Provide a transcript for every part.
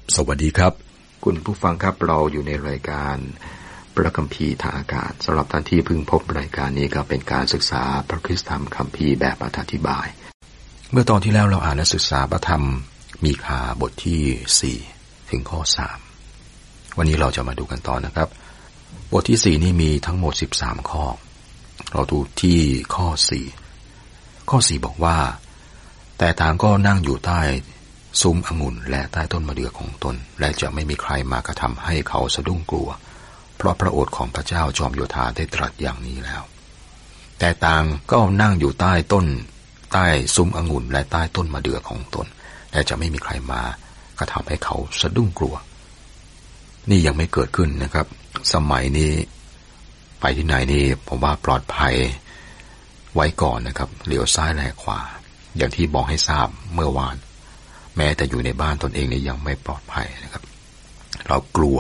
สวัสดีครับคุณผู้ฟังครับเราอยู่ในรายการพระคัมภีร์ทางอากาศสำหรับท่านที่เพิ่งพบรายการนี้ก็เป็นการศึกษาพระคริสตธรรมคัมภีร์แบบอธิบายเมื่อตอนที่แล้วเราอ่านและศึกษาพระธรรมมีคาบทที่4ถึงข้อ3วันนี้เราจะมาดูกันต่อนะครับบทที่4นี่มีทั้งหมด13ข้อเราดูที่ข้อ4บอกว่าแต่ต่างก็นั่งอยู่ใต้ซุ้มองุ่นและใต้ต้นมะเดื่อของตนและจะไม่มีใครมากระทำให้เขาสะดุ้งกลัวเพราะพระโอษฐ์ของพระเจ้าจอมโยธาได้ตรัสอย่างนี้แล้วแต่ต่างก็นั่งอยู่ใต้ซุ้มองุ่นและใต้ต้นมะเดื่อของตนและจะไม่มีใครมากระทำให้เขาสะดุ้งกลัวนี่ยังไม่เกิดขึ้นนะครับสมัยนี้ไปที่ไหนนี่ผมว่าปลอดภัยไว้ก่อนนะครับเลี้ยวซ้ายแลขวาอย่างที่บอกให้ทราบเมื่อวานแม้แต่อยู่ในบ้านตนเองเนี่ยยังไม่ปลอดภัยนะครับเรากลัว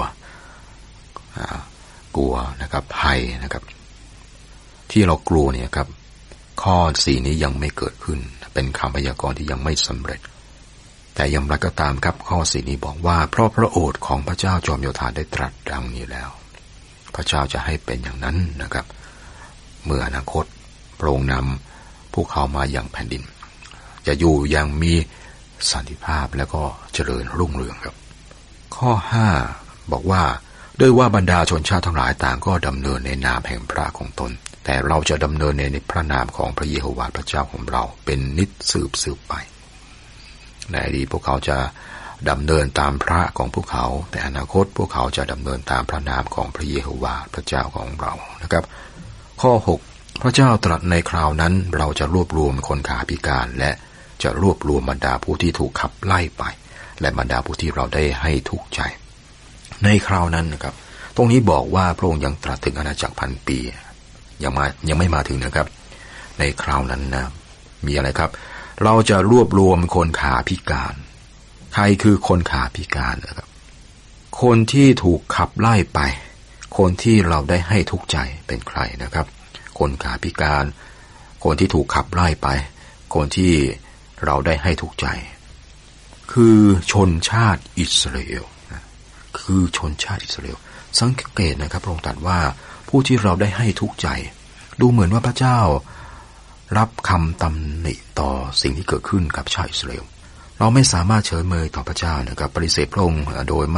นะครับภัยนะครับที่เรากลัวเนี่ยครับข้อ4นี้ยังไม่เกิดขึ้นเป็นคำพยากรณ์ที่ยังไม่สำเร็จแต่อย่างไรก็ตามครับข้อ4นี้บอกว่าเพราะพระโอษฐ์ของพระเจ้าจอมโยธาได้ตรัสดังนี้แล้วพระเจ้าจะให้เป็นอย่างนั้นนะครับเมื่ออนาคตพระองค์นำพวกเขามาอย่างแผ่นดินจะอยู่อย่างมีสันติภาพและก็เจริญรุ่งเรืองครับข้อ5บอกว่าด้วยว่าบรรดาชนชาติทั้งหลายต่างก็ดำเนินในนามแห่งพระของตนแต่เราจะดำเนินในพระนามของพระเยโฮวาห์พระเจ้าของเราเป็นนิจสืบไปในอดีตพวกเขาจะดำเนินตามพระของพวกเขาแต่อนาคตพวกเขาจะดำเนินตามพระนามของพระเยโฮวาห์พระเจ้าของเรานะครับข้อ6พระเจ้าตรัสในคราวนั้นเราจะรวบรวมคนขาพิการและจะรวบรวมบรรดาผู้ที่ถูกขับไล่ไปและบรรดาผู้ที่เราได้ให้ทุกข์ใจในคราวนั้นนะครับตรงนี้บอกว่าพระองค์ยังตรัสถึงอาณาจักรพันปียังไม่มาถึงนะครับในคราวนั้นนะมีอะไรครับเราจะรวบรวมคนขาพิการใครคือคนขาพิการนะครับคนที่ถูกขับไล่ไปคนที่เราได้ให้ทุกข์ใจเป็นใครนะครับคนขาพิการคนที่ถูกขับไล่ไปคนที่เราได้ให้ทุกข์ใจคือชนชาติอิสราเอลคือชนชาติอิสราเอลสังเกตนะครับพระองค์ตรัสว่าผู้ที่เราได้ให้ทุกข์ใจดูเหมือนว่าพระเจ้ารับคำตำหนิต่อสิ่งที่เกิดขึ้นกับชาติอิสราเอลเราไม่สามารถเฉยเมยต่อพระเจ้านะครับปฏิเสธพระองค์โดย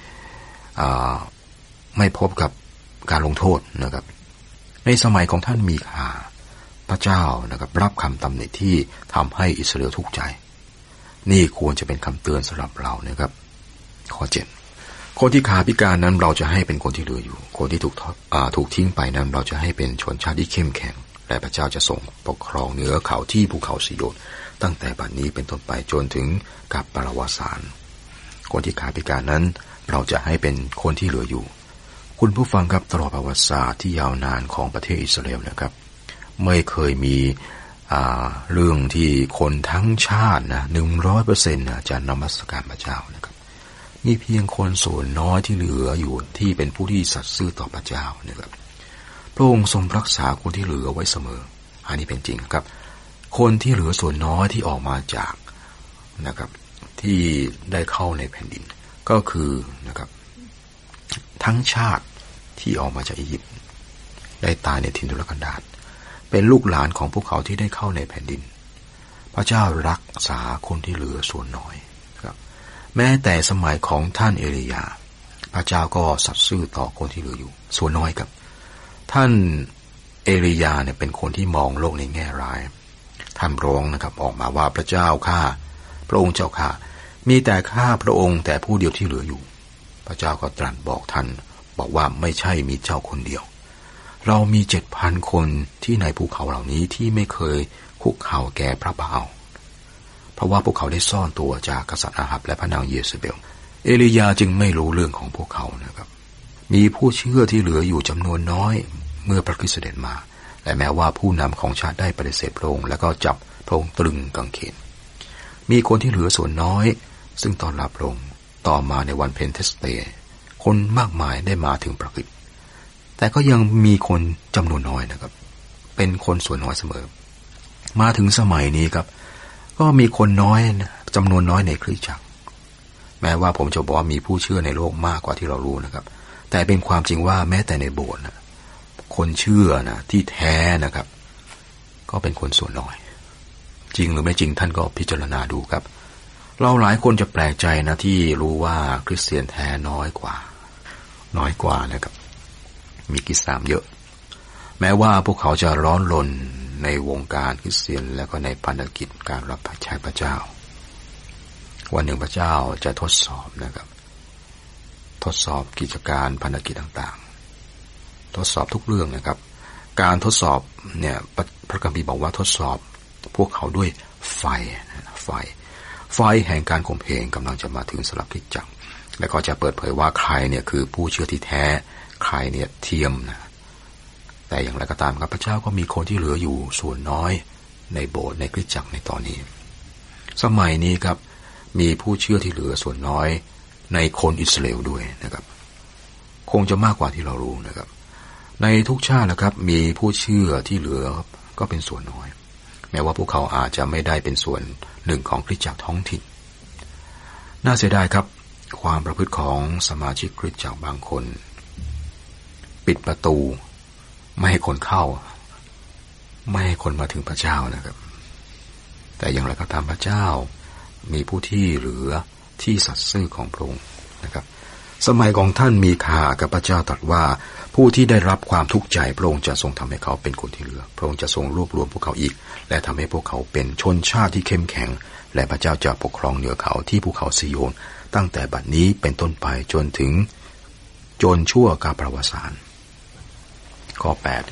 ไม่พบกับการลงโทษนะครับในสมัยของท่านมีคาพระเจ้านะครับรับคำตำหนิที่ทำให้อิสราเอลทุกข์ใจนี่ควรจะเป็นคำเตือนสำหรับเรานะครับข้อ7คนที่ขาพิการนั้นเราจะให้เป็นคนที่เหลืออยู่คนที่ถูกทิ้งไปนั้นเราจะให้เป็นชนชาติที่เข้มแข็งและพระเจ้าจะทรงปกครองเหนือเขาที่ภูเขาสิโยนตั้งแต่บัดนี้เป็นต้นไปจนถึงกับปรวสานคนที่ขาพิการนั้นเราจะให้เป็นคนที่เหลืออยู่คุณผู้ฟังครับตลอดประวัติศาสตร์ที่ยาวนานของประเทศอิสราเอลนะครับไม่เคยมีเรื่องที่คนทั้งชาตินะ 100% นะจะนมัสการพระเจ้านะครับมีเพียงคนส่วนน้อยที่เหลืออยู่ที่เป็นผู้ที่สัตย์ซื่อต่อพระเจ้านะครับพระองค์ทรงรักษาคนที่เหลือไว้เสมออันนี้เป็นจริงครับคนที่เหลือส่วนน้อยที่ออกมาจากนะครับที่ได้เข้าในแผ่นดินก็คือนะครับทั้งชาติที่ออกมาจากอียิปต์ได้ตายในถิ่นทุรกันดารเป็นลูกหลานของพวกเขาที่ได้เข้าในแผ่นดินพระเจ้ารักษาคนที่เหลือส่วนน้อยครับแม้แต่สมัยของท่านเอลียาพระเจ้าก็สัตย์ซื่อต่อคนที่เหลืออยู่ส่วนน้อยครับท่านเอลียาเนี่ยเป็นคนที่มองโลกในแง่ร้ายท่านร้องนะครับออกมาว่าพระเจ้าข้าพระองค์เจ้าข้ามีแต่ข้าพระองค์แต่ผู้เดียวที่เหลืออยู่พระเจ้าก็ตรัสบอกท่านบอกว่าไม่ใช่มีเจ้าคนเดียวเรามี 7,000 คนที่ในภูเขาเหล่านี้ที่ไม่เคยคุกเข่าแก่พระบาอัลเพราะว่าพวกเขาได้ซ่อนตัวจากกษัตริย์อาหับและพระนางเยเซเบลเอลียาจึงไม่รู้เรื่องของพวกเขานะครับมีผู้เชื่อที่เหลืออยู่จำนวนน้อยเมื่อพระคริสต์เสด็จมาและแม้ว่าผู้นำของชาติได้ปฏิเสธพระองค์และก็จับพระองค์ตรึงกางเขนมีคนที่เหลือส่วนน้อยซึ่งต้อนรับพระองค์ต่อมาในวันเพนเทสเตคนมากมายได้มาถึงพระคริสต์แต่ก็ยังมีคนจำนวนน้อยนะครับเป็นคนส่วนน้อยเสมอมาถึงสมัยนี้ครับก็มีคนน้อยจำนวนน้อยในคริสตจักรแม้ว่าผมจะบอกว่ามีผู้เชื่อในโลกมากกว่าที่เรารู้นะครับแต่เป็นความจริงว่าแม้แต่ในโบสถ์นะคนเชื่อนะที่แท้นะครับก็เป็นคนส่วนน้อยจริงหรือไม่จริงท่านก็พิจารณาดูครับเราหลายคนจะแปลกใจนะที่รู้ว่าคริสเตียนแท้น้อยกว่านะครับมีกิจสามเยอะแม้ว่าพวกเขาจะร้อนรนในวงการคริสเตียนและก็ในพันธกิจการรับใช้พระเจ้าวันหนึ่งพระเจ้าจะทดสอบนะครับทดสอบกิจการพันธกิจต่างๆทดสอบทุกเรื่องนะครับการทดสอบเนี่ยพระคัมภีร์บอกว่าทดสอบพวกเขาด้วยไฟแห่งการข่มเหงกำลังจะมาถึงสำหรับคริสตจักรและก็จะเปิดเผยว่าใครเนี่ยคือผู้เชื่อที่แท้ใครเนี่ยเทียมนะแต่อย่างไรก็ตามครับพระเจ้าก็มีคนที่เหลืออยู่ส่วนน้อยในโบสถ์ในคริสตจักรในตอนนี้สมัยนี้ครับมีผู้เชื่อที่เหลือส่วนน้อยในคนอิสราเอลด้วยนะครับคงจะมากกว่าที่เรารู้นะครับในทุกชาตินะครับมีผู้เชื่อที่เหลือก็เป็นส่วนน้อยแม้ว่าพวกเขาอาจจะไม่ได้เป็นส่วนหนึ่งของคริสตจักรท้องถิ่นน่าเสียดายครับความประพฤติของสมาชิกคริสตจักรบางคนปิดประตูไม่ให้คนเข้าไม่ให้คนมาถึงพระเจ้านะครับแต่อย่างไรก็ตามพระเจ้ามีผู้ที่เหลือที่สัตย์ซื่อของพระองค์นะครับสมัยของท่านมีข่ากับพระเจ้าตรัสว่าผู้ที่ได้รับความทุกข์ใจพระองค์จะทรงทำให้เขาเป็นคนที่เหลือพระองค์จะทรงรวบรวมพวกเขาอีกและทำให้พวกเขาเป็นชนชาติที่เข้มแข็งและพระเจ้าจะปกครองเหนือเขาที่ภูเขาซิโยนตั้งแต่บัดนี้เป็นต้นไปจนชั่วกาลประวัติศาสตร์ข้อ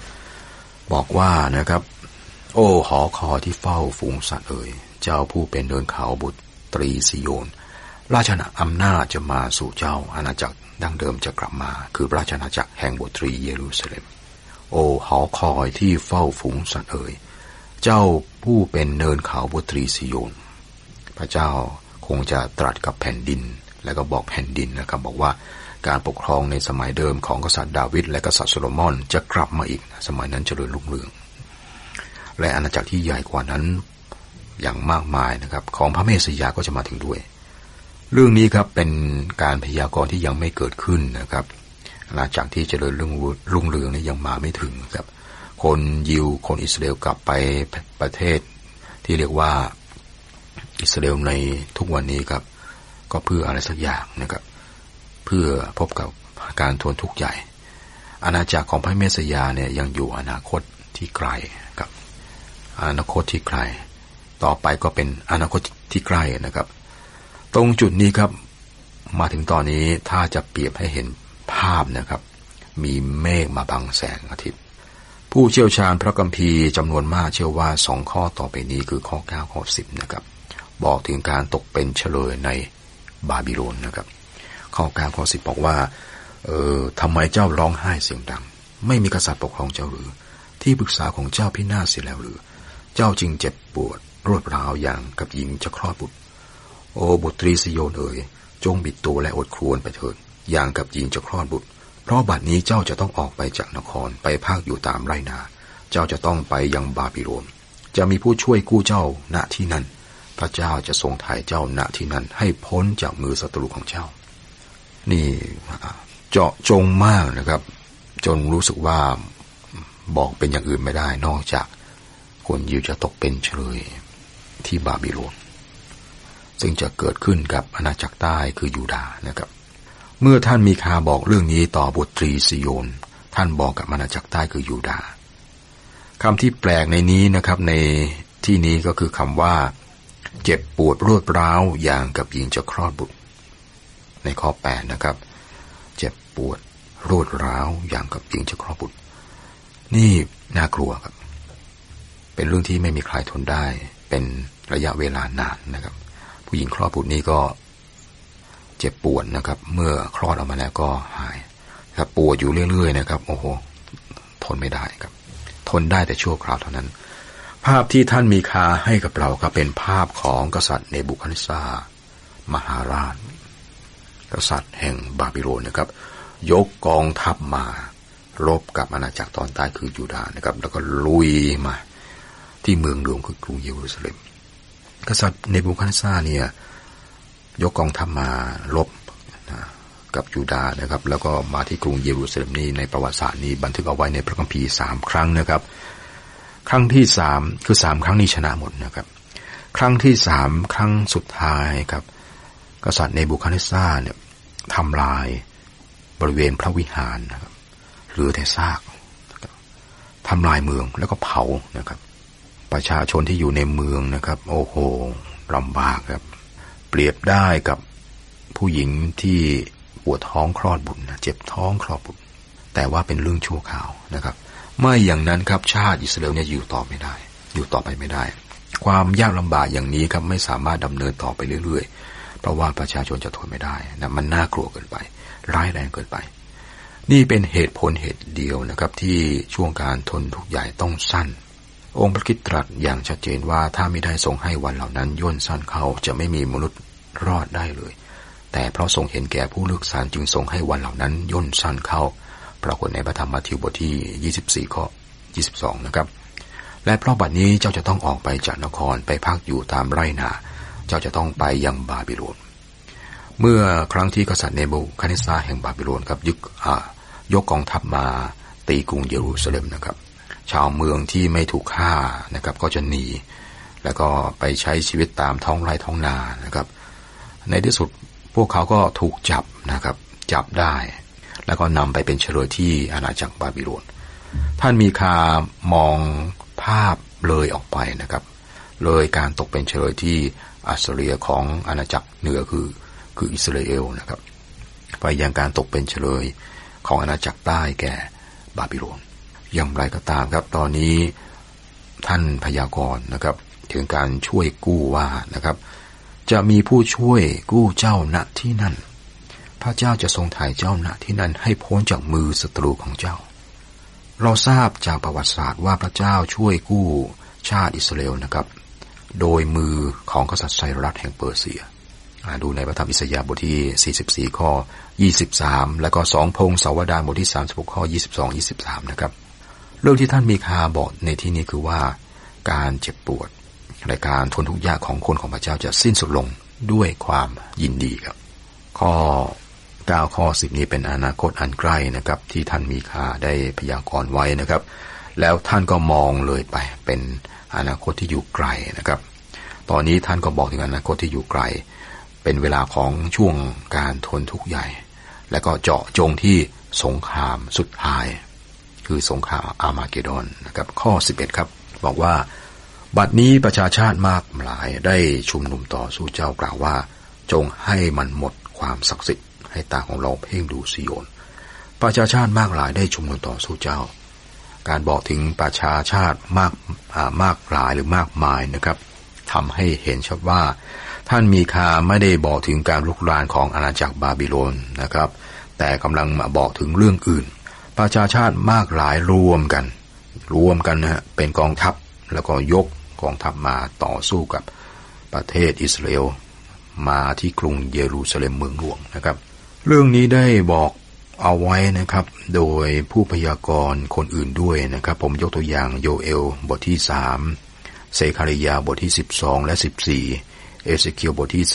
8บอกว่านะครับโอ้หอคอยที่เฝ้าฝูงสัตว์เอ๋ยเจ้าผู้เป็นเนินเขาบุตรีซิโยนราชอำนาจจะมาสู่เจ้าอาณาจักรดั้งเดิมจะกลับมาคือราชอาณาจักรแห่งบุตรีเยรูซาเล็มโอ้หอคอยที่เฝ้าฝูงสัตว์เอ๋ยเจ้าผู้เป็นเนินเขาบุตรีซิโยนพระเจ้าคงจะตรัสกับแผ่นดินแล้วก็บอกแผ่นดินนะครับบอกว่าการปกครองในสมัยเดิมของกษัตริย์ดาวิดและกษัตริย์โซโลมอนจะกลับมาอีกสมัยนั้นเจริญรุ่งเรืองและอาณาจักรที่ใหญ่กว่านั้นอย่างมากมายนะครับของพระเมสสิยาก็จะมาถึงด้วยเรื่องนี้ครับเป็นการพยากรณ์ที่ยังไม่เกิดขึ้นนะครับอาณาจักรที่เจริญรุ่งเรืองนี้ยังมาไม่ถึงครับคนยิวคนอิสราเอลกลับไปประเทศที่เรียกว่าอิสราเอลในทุกวันนี้ครับก็เพื่ออะไรสักอย่างนะครับเพื่อพบกับการทนทุกข์ใหญ่อาณาจักรของพระเมสสิยาเนี่ยยังอยู่อนาคตที่ไกลครับอนาคตที่ไกลต่อไปก็เป็นอนาคตที่ใกล้นะครับตรงจุดนี้ครับมาถึงตอนนี้ถ้าจะเปรียบให้เห็นภาพนะครับมีเมฆมาบังแสงอาทิตย์ผู้เชี่ยวชาญพระคัมภีร์จำนวนมากเชื่อว่า2ข้อต่อไปนี้คือข้อ9ข้อ10นะครับบอกถึงการตกเป็นเฉลยในบาบิโลนนะครับข้อ9ข้อ10บอกว่าทำไมเจ้าร้องไห้เสียงดังไม่มีกษัตริย์ปกครองเจ้าหรือที่ปรึกษาของเจ้าพินาศเสียแล้วหรือเจ้าจึงเจ็บปวดรวดร้าวอย่างกับหญิงจะคลอดบุตรโอ้บุตรีซิโยนเอ๋ยจงบิดตัวและอดครวญไปเถิดอย่างกับหญิงจะคลอดบุตรเพราะบัดนี้เจ้าจะต้องออกไปจากนครไปพากอยู่ตามไรนาเจ้าจะต้องไปยังบาบิโลนจะมีผู้ช่วยกู้เจ้าณที่นั่นพระเจ้าจะทรงไถ่เจ้าณที่นั่นให้พ้นจากมือศัตรูของเจ้านี่เจาะจงมากนะครับจนรู้สึกว่าบอกเป็นอย่างอื่นไม่ได้นอกจากคนยิวจะตกเป็นเฉลยที่บาบิโลนซึ่งจะเกิดขึ้นกับอาณาจักรใต้คือยูดาห์นะครับเมื่อท่านมีคาบอกเรื่องนี้ต่อบุตรีซิโยนท่านบอกกับอาณาจักรใต้คือยูดาห์คำที่แปลกในนี้นะครับในที่นี้ก็คือคำว่าเจ็บปวดรวดร้าวอย่างกับหญิงจะคลอดบุตรในข้อ8นะครับเจ็บปวดรวดร้าวอย่างกับหญิงจะคลอดบุตรนี่น่ากลัวครับเป็นเรื่องที่ไม่มีใครทนได้เป็นระยะเวลานานนะครับผู้หญิงคลอดบุตรนี้ก็เจ็บปวดนะครับเมื่อคลอดออกมาแล้วก็หายครับปวดอยู่เรื่อยๆนะครับโอ้โหทนไม่ได้ครับทนได้แต่ชั่วคราวเท่านั้นภาพที่ท่านมีคาให้กับเราก็เป็นภาพของกษัตริย์เนบูคัดเนสซาร์มหาราชกษัตริย์แห่งบาบิโลนนะครับยกกองทัพมารบกับอาณาจักรตอนใต้คือยูดาห์นะครับแล้วก็ลุยมาที่เมืองหลวงคือกรุงเยรูซาเล็มกษัตริย์เนบูคัดเนสซาร์เนี่ยยกกองทัพมารบกับยูดาห์นะครับแล้วก็มาที่กรุงเยรูซาเล็มนี้ในประวัติศาสตร์นี้บันทึกเอาไว้ในพระคัมภีร์3ครั้งนะครับครั้งที่3คือ3ครั้งนี้ชนะหมดนะครับครั้งที่3ครั้งสุดท้ายครับกษัตริย์เนบูคัดเนสซาร์เนี่ยทำลายบริเวณพระวิหารนะครับเหลือแต่ซากทำลายเมืองแล้วก็เผานะครับประชาชนที่อยู่ในเมืองนะครับโอ้โหลำบากครับเปรียบได้กับผู้หญิงที่ปวดท้องคลอดบุตรเจ็บท้องคลอดบุตรแต่ว่าเป็นเรื่องชั่วคราวนะครับไม่อย่างนั้นครับชาติอิสราเอลเนี่ยอยู่ต่อไปไม่ได้ความยากลำบากอย่างนี้ครับไม่สามารถดำเนินต่อไปเรื่อยๆเพราะว่าประชาชนจะทนไม่ได้นะมันน่ากลัวเกินไปร้ายแรงเกินไปนี่เป็นเหตุผลเหตุเดียวนะครับที่ช่วงการทนทุกข์ใหญ่ต้องสั้นองค์พระคริสต์ตรัสอย่างชัดเจนว่าถ้าไม่ได้ทรงให้วันเหล่านั้นย่นสั้นเข้าจะไม่มีมนุษย์รอดได้เลยแต่เพราะทรงเห็นแก่ผู้เลือกสรรจึงทรงให้วันเหล่านั้นย่นสั้นเข้าปรากฏในพระธรรมมัทธิวบทที่24ข้อ22นะครับและเพราะบัดนี้เจ้าจะต้องออกไปจากนครไปพักอยู่ตามไร่นาเจ้าจะต้องไปยังบาบิโลนเมื่อครั้งที่กษัตริย์เนบูคัดเนสซาร์แห่งบาบิโลนครับยกกองทัพมาตีกรุงเยรูซาเล็มนะครับชาวเมืองที่ไม่ถูกฆ่านะครับก็จะหนีแล้วก็ไปใช้ชีวิตตามท้องไร่ท้องนานะครับในที่สุดพวกเขาก็ถูกจับนะครับจับได้แล้วก็นำไปเป็นเฉลยที่อาณาจักรบาบิโลนท่านมีคามองภาพเลยออกไปนะครับเลยการตกเป็นเฉลยที่อัสซีเรียของอาณาจักรเหนือคืออิสราเอลนะครับไปยังการตกเป็นเฉลยของอาณาจักรใต้แก่บาบิโลนอย่างไรก็ตามครับตอนนี้ท่านพยากรณ์นะครับถึงการช่วยกู้ว่านะครับจะมีผู้ช่วยกู้เจ้าณที่นั่นพระเจ้าจะทรงไถ่เจ้าณที่นั่นให้พ้นจากมือศัตรูของเจ้าเราทราบจากประวัติศาสตร์ว่าพระเจ้าช่วยกู้ชาติอิสราเอลนะครับโดยมือของกษัตริย์ไซรัสแห่งเปอร์เซียดูในพระธรรมอิสยาห์บทที่44ข้อ23แล้วก็2พงศาวดารบทที่36ข้อ22-23นะครับเรื่องที่ท่านมีคาบอกในที่นี้คือว่าการเจ็บปวดและการทนทุกข์ยากของคนของพระเจ้าจะสิ้นสุดลงด้วยความยินดีครับข้อ9ข้อ10นี้เป็นอนาคตอันใกล้นะครับที่ท่านมีคาได้พยากรณ์ไว้นะครับแล้วท่านก็มองเลยไปเป็นอนาคตที่อยู่ไกลนะครับตอนนี้ท่านก็บอกถึงอนาคตที่อยู่ไกลเป็นเวลาของช่วงการทนทุกข์ใหญ่และก็เจาะจงที่สงครามสุดท้ายคือสงครามอาร์มาเกดอนนะครับข้อ11ครับบอกว่าบัดนี้ประชาชาติมากหลายได้ชุมนุมต่อสู้เจ้ากล่าวว่าจงให้มันหมดความศักดิ์สิทธิ์ให้ตาของเราเพ่งดูซิโยนประชาชาติมากหลายได้ชุมนุมต่อสู้เจ้าการบอกถึงประชาชาติมากหลายหรือมากมายนะครับทำให้เห็นชัดว่าท่านมีคาไม่ได้บอกถึงการลุกรานของอาณาจักรบาบิโลนนะครับแต่กำลังมาบอกถึงเรื่องอื่นประชาชาติมากหลายรวมกันนะฮะเป็นกองทัพแล้วก็ยกกองทัพมาต่อสู้กับประเทศอิสราเอลมาที่กรุงเยรูซาเล็มเมืองหลวงนะครับเรื่องนี้ได้บอกเอาไว้นะครับโดยผู้พยากรณ์คนอื่นด้วยนะครับผมยกตัวอย่างโยเอลบทที่3เซคาริยาบทที่12และ14เอเสเคียลบทที่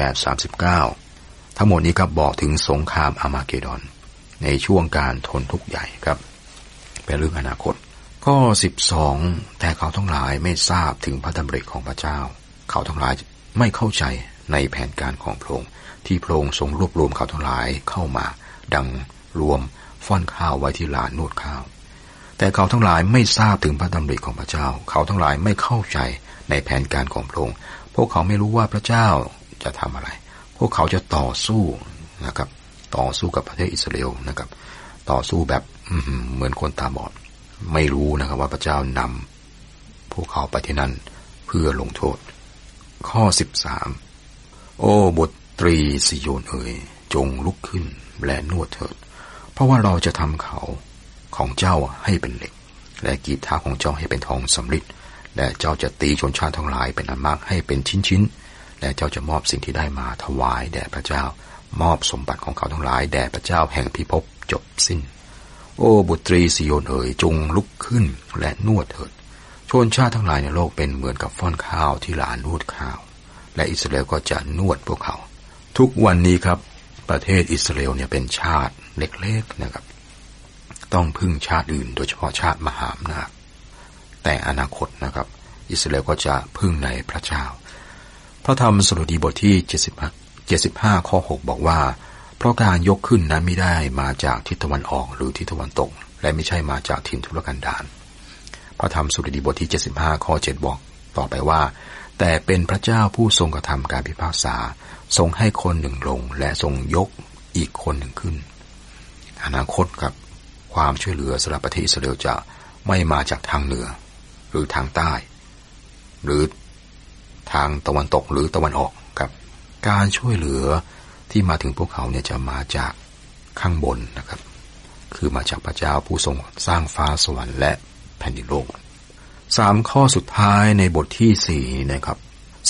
38-39ทั้งหมดนี้ครับบอกถึงสงครามอาร์มาเกดอนในช่วงการทนทุกข์ใหญ่ครับเป็นเรื่องอนาคตข้อ12แต่เขาทั้งหลายไม่ทราบถึงพระดำริของพระเจ้าเขาทั้งหลายไม่เข้าใจในแผนการของพระองค์ที่พระองค์ทรงรวบรวมเขาทั้งหลายเข้ามาดังรวมฟ่อนข้าวไว้ที่ลานนวดข้าวแต่เขาทั้งหลายไม่ทราบถึงพระดำริของพระเจ้าเขาทั้งหลายไม่เข้าใจในแผนการของพระองค์พวกเขาไม่รู้ว่าพระเจ้าจะทำอะไรพวกเขาจะต่อสู้นะครับต่อสู้กับประเทศอิสราเอลนะครับต่อสู้แบบเหมือนคนตาบอดไม่รู้นะครับว่าพระเจ้านำพวกเขาไปที่นั่นเพื่อลงโทษข้อ13โอ้บุตรีซิโยนเอ๋ยจงลุกขึ้นและนวดเถิดเพราะว่าเราจะทำเขาของเจ้าให้เป็นเหล็กและกีบเท้าของเจ้าให้เป็นทองสำริดและเจ้าจะตีชนชาติทั้งหลายเป็นอันมากให้เป็นชิ้นๆและเจ้าจะมอบสิ่งที่ได้มาถวายแด่พระเจ้ามอบสมบัติของเขาทั้งหลายแด่พระเจ้าแห่งพิภพจบสิ้นโอ้บุตรีซิโยนเอ๋ยจงลุกขึ้นและนวดเถิดชนชาติทั้งหลายในโลกเป็นเหมือนกับฟ่อนข้าวที่ลานนวดข้าวและอิสราเอลก็จะนวดพวกเขาทุกวันนี้ครับประเทศอิสราเอลเนี่ยเป็นชาติเล็กๆนะครับต้องพึ่งชาติอื่นโดยเฉพาะชาติมหาอำนาจแต่อนาคตนะครับอิสราเอลก็จะพึ่งในพระเจ้าพระธรรมสดุดีบทที่75ข้อ6บอกว่าเพราะการยกขึ้นนั้นไม่ได้มาจากทิศตะวันออกหรือทิศตะวันตกและไม่ใช่มาจากถิ่นทุรกันดารพระธรรมสดุดีบทที่75ข้อ7บอกต่อไปว่าแต่เป็นพระเจ้าผู้ทรงกระทำการพิพากษาทรงให้คนหนึ่งลงและทรงยกอีกคนหนึ่งขึ้นอนาคตกับความช่วยเหลือสำหรับประเทศอิสราเอลจะไม่มาจากทางเหนือหรือทางใต้หรือทางตะวันตกหรือตะวันออกครับการช่วยเหลือที่มาถึงพวกเขาเนี่ยจะมาจากข้างบนนะครับคือมาจากพระเจ้าผู้ทรงสร้างฟ้าสวรรค์และแผ่นดินโลก3ข้อสุดท้ายในบทที่4นะครับ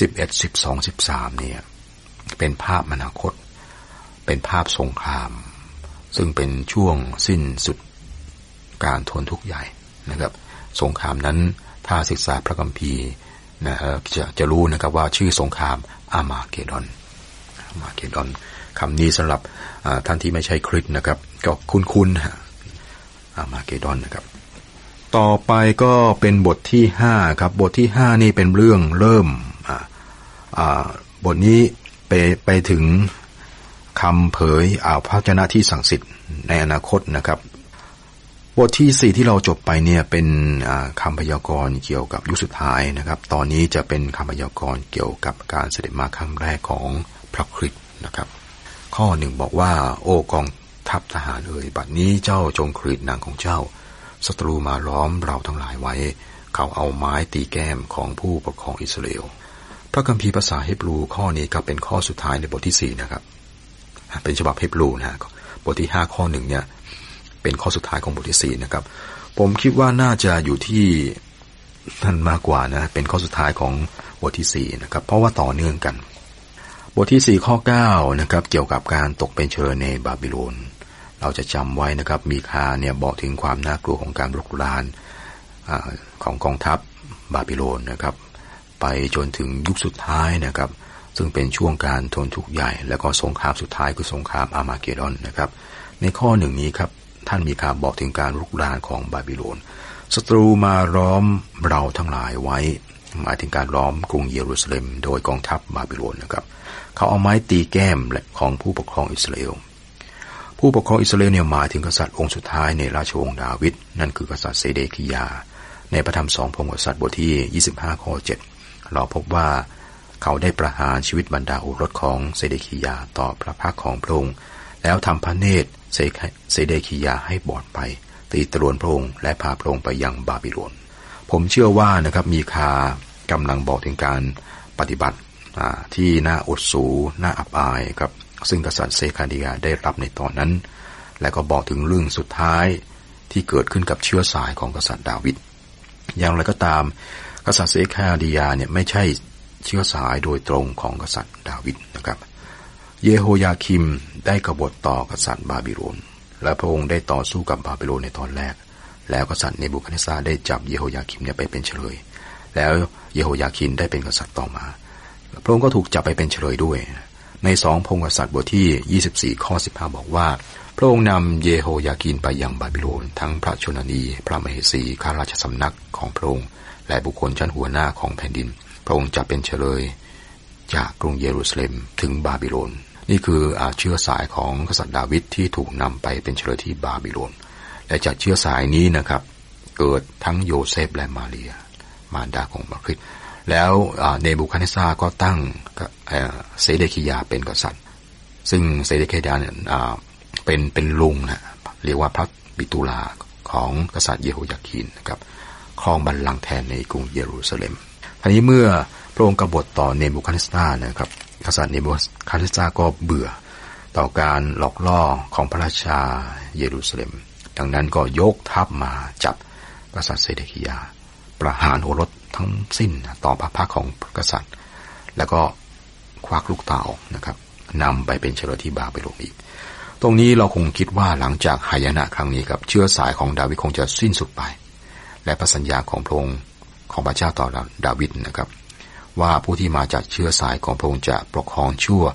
11 12 13เนี่ยเป็นภาพอนาคตเป็นภาพสงครามซึ่งเป็นช่วงสิ้นสุดการทนทุกข์ใหญ่นะครับสงครามนั้นถ้าศึกษาพระคัมภีร์นะจะรู้นะครับว่าชื่อสงครามอามาเกดอนคำนี้สำหรับท่านที่ไม่ใช่คริสต์นะครับก็คุ้นๆอามาเกดอนนะครับต่อไปก็เป็นบทที่5ครับบทที่5นี่เป็นเรื่องเริ่มบทนี้ไปถึงคำเผยพระวจนะที่ศักดิ์สิทธิ์ในอนาคตนะครับบทที่4ที่เราจบไปเนี่ยเป็นคำพยากรณ์เกี่ยวกับยุคสุดท้ายนะครับตอนนี้จะเป็นคำพยากรณ์เกี่ยวกับการเสด็จมาครั้งแรกของพระคริสต์นะครับข้อ1บอกว่าโอ้กองทัพทหารเอ๋ยบัดนี้เจ้าจงกรีดหนังของเจ้าศัตรูมาล้อมเราทั้งหลายไว้เขาเอาไม้ตีแก้มของผู้ปกครองอิสราเอลพระคัมภีร์ภาษาฮีบรูข้อนี้ก็เป็นข้อสุดท้ายในบทที่4นะครับเป็นฉบับฮีบรูนะบทที่5ข้อ1เนี่ยเป็นข้อสุดท้ายของบทที่4นะครับผมคิดว่าน่าจะอยู่ที่นั่นมากกว่านะเป็นข้อสุดท้ายของบทที่4นะครับเพราะว่าต่อเนื่องกันบทที่4ข้อ9นะครับเกี่ยวกับการตกเป็นเชื้อในบาบิโลนเราจะจำไว้นะครับมีคาเนี่ยบอกถึงความน่ากลัวของการรุกรานของกองทัพบาบิโลนนะครับไปจนถึงยุคสุดท้ายนะครับซึ่งเป็นช่วงการทนทุกข์ใหญ่แล้วก็สงครามสุดท้ายคือสงครามอามาเกดอนนะครับในข้อ1นี้ครับท่านมีคาบอกถึงการรุกรานของบาบิโลนศัตรูมาล้อมเราทั้งหลายไว้หมายถึงการล้อมกรุงเยรูซาเล็มโดยกองทัพบาบิโลนนะครับเขาเอาไม้ตีแก้มของผู้ปกครองอิสราเอลผู้ปกครองอิสราเอลเนี่ยหมายถึงกษัตริย์องค์สุดท้ายในราชวงศ์ดาวิดนั่นคือกษัตริย์เซเดคิยาในพระธรรม2พงศ์กษัตริย์บทที่25ข้อ7เราพบว่าเขาได้ประหารชีวิตบรรดาโอรสของเซเดคิยาต่อพระพักของพระองค์แล้วทำพระเนตรเซเดคิยาให้บอดไปตีตรวนพระองค์และพาพระองค์ไปยังบาบิโลนผมเชื่อว่านะครับมีคากำลังบอกถึงการปฏิบัติที่น่าอดสูน่าอับอายครับซึ่งกษัตริย์เซคาดิยาได้รับในตอนนั้นและก็บอกถึงเรื่องสุดท้ายที่เกิดขึ้นกับเชื้อสายของกษัตริย์ดาวิดอย่างไรก็ตามกษัตริย์เซคาดิยาเนี่ยไม่ใช่เชื้อสายโดยตรงของกษัตริย์ดาวิดนะครับเยโฮยาคิมได้กบฏต่อกษัตริย์บาบิโลนและพระองค์ได้ต่อสู้กับบาบิโลนในตอนแรกแล้วกษัตริย์เนบูคัดเนซัรได้จับเยโฮยาคิมเนี่ยไปเป็นเฉลยแล้วเยโฮยาคิมได้เป็นกษัตริย์ต่อมาพระองค์ก็ถูกจับไปเป็นเฉลยด้วยใน2พงศ์กษัตริย์บทที่24ข้อ15บอกว่าพระองค์นำเยโฮยาคินไปยังบาบิโลนทั้งพระชนนีพระมเหสีข้าราชสำนักของพระองค์และบุคคลชั้นหัวหน้าของแผ่นดินพระองค์จะเป็นเฉลยจากกรุงเยรูซาเล็มถึงบาบิโลนนี่คือเชื้อสายของกษัตริย์ดาวิดที่ถูกนำไปเป็นเฉลยที่บาบิโลนและจากเชื้อสายนี้นะครับเกิดทั้งโยเซฟและมาเรียมารดาของพระคริสต์แล้วเนบูคัดเนซัรก็ตั้งเซเดคิยาเป็นกษัตริย์ซึ่งเซเดคิยาเนี่ยเป็นลุงนะเรียกว่าพระบิตูลาของกษัตริย์เยโฮยาคีนนะครับครองบัลลังก์แทนในกรุงเยรูซาเล็มทีนี้เมื่อพระองค์กบฏต่อเนบูคัดเนซัรนะครับกษัตริย์เนบูคัดเนซัรก็เบื่อต่อการหลอกล่อของพระราชาเยรูซาเล็มดังนั้นก็ยกทัพมาจับกษัตริย์เซเดคิยาประหารโอรสทั้งสิ้นต่อพระพักของกษัตริย์แล้วก็ควักลูกตาออกนะครับนำไปเป็นเฉลยที่บาบิโลนอีกตรงนี้เราคงคิดว่าหลังจากหายนะครั้งนี้ครับเชื้อสายของดาวิดคงจะสิ้นสุดไปและพระสัญญาของพระองค์ของพระเจ้าต่อดาวิดนะครับว่าผู้ที่มาจากเชื้อสายของพระองค์จะปกครองชั่ว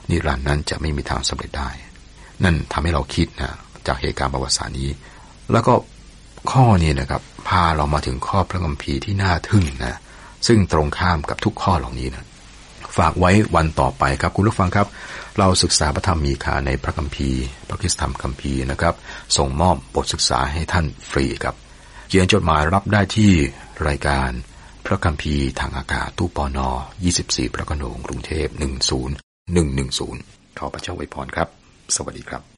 นิรันดร์นั้นจะไม่มีทางสำเร็จได้นั่นทำให้เราคิดนะจากเหตุการณ์ประวัติศาสตร์นี้แล้วก็ข้อนี้นะครับพาเรามาถึงข้อพระคัมภีร์ที่น่าทึ่งนะซึ่งตรงข้ามกับทุกข้อเหล่านี้นะฝากไว้วันต่อไปครับคุณผู้ฟังครับเราศึกษาพระธรรมมีคาในพระคัมภีร์พระคริสตธรรมคัมภีร์นะครับส่งมอบบทศึกษาให้ท่านฟรีครับเขียนจดหมายรับได้ที่รายการพระคัมภีร์ทางอากาศตู้ปน24พระโขนงกรุงเทพ10110ขอพระเจ้าอวยพรครับสวัสดีครับ